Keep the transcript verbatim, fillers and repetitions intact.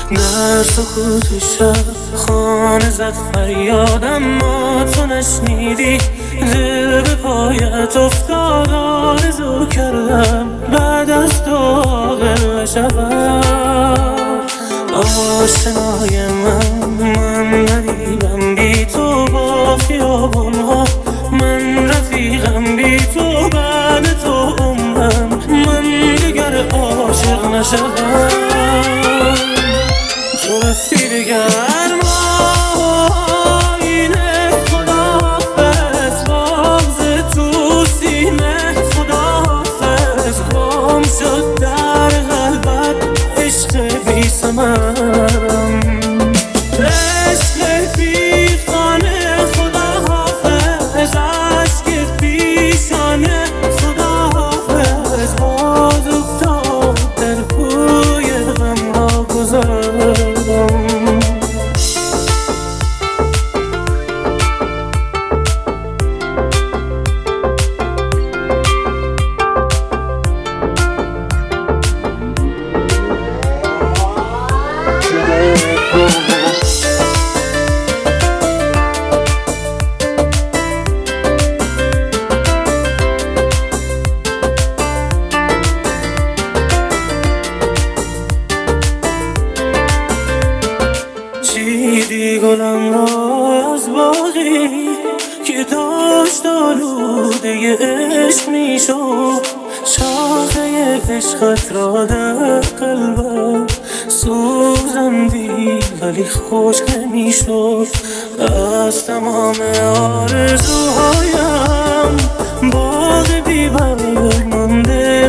در سکوت شب خانه زد فریادم، ما تو نشنیدی. دل به پایت افتاد، آرزو کردم بعد از تو عاقل نشوم. آشنای من من غریبم بی تو با خیابونها، من رفیقم بی تو بعد تو عمرم، من دیگر عاشق نشوم. تو رفتی دیگر ما اینه، خداحافظ باغز تو سینه، خداحافظ گم شد در قلبت عشق بی ثمرم، عشق بی خانه، خداحافظ عشق پیشانه، خداحافظ باز افتاد در کوی غم ها گذرم. چیدی گلم را از باغی که داشت آلوده عشق میشد، شاخه عشقت را در قلبم سوزندی ولی خشک نمیشد. از تمام آرزوهایم باغ بی برگ مانده